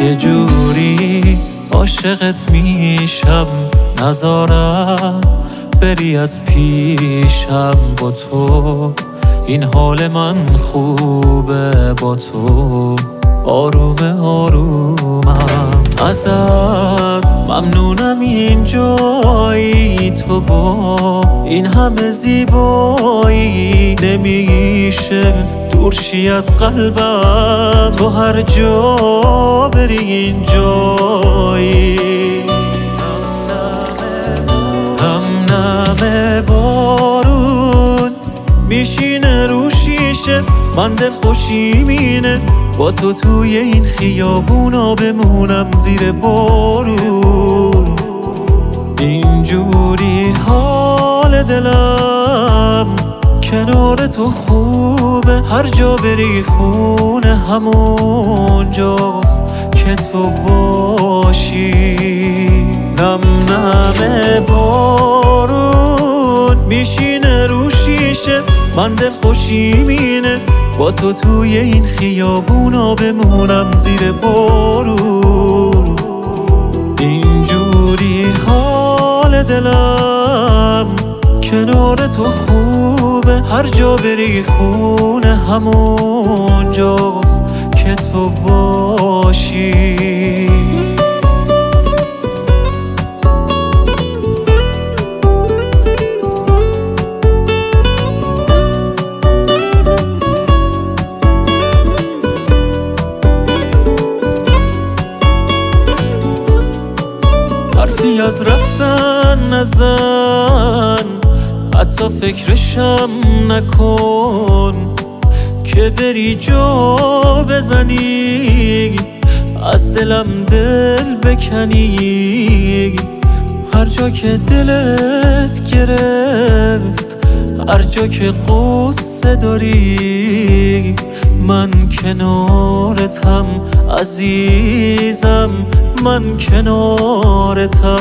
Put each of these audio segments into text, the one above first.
یه جوری عاشقت میشم، نذارم بری از پیشم. با تو این حال من خوبه، با تو آروم آرومم. ازت ممنونم این جایی، تو با این همه زیبایی نمیشه دورشی از قلبم. تو هر جا بری این جایی. همنم بارون میشینه رو شیشه، من دل خوشی مینه با تو توی این خیابونا بمونم زیر بارون. اینجوری حال دلم کنار تو خوبه، هر جا بری خونه همون جاست که تو باشی. نم نم بارون میشینه رو شیشه، من دل خوشی مینه با تو توی این خیابونا بمونم زیر بارون. اینجوری حال دلم کنار تو خوبه، هر جا بری خونه همون جاست که تو باشی. حرفی از رفتن نزن، حتی فکرشم نکن که بری جا بزنی، از دلم دل بکنی. هر جا که دلت گرفت، هر جا که قصه داری، من کنارتم عزیزم، من کنارتم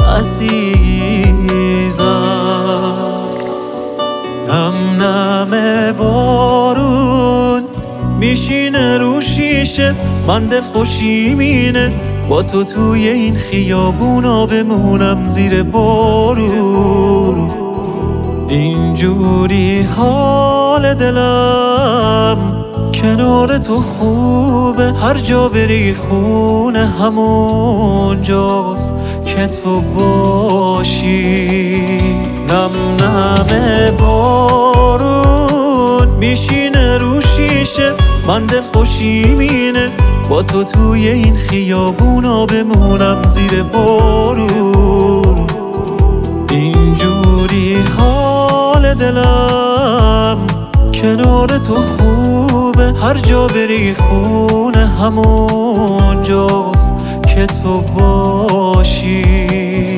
عزیزم. نم نم بارون میشینه رو شیشه، من دل خوشی مینه با تو توی این خیابونا بمونم زیر بارون. اینجوری حال دلم کنار تو خوبه، هر جا بری خونه همون جاست که تو باشی. نم نم بارون میشینه رو شیشه، من دل خوشی مینه با تو توی این خیابونا بمونم زیر بارون. اینجوری حال دلم کنار تو خوبه، هر جا بری خونه همون جاست که تو باشی.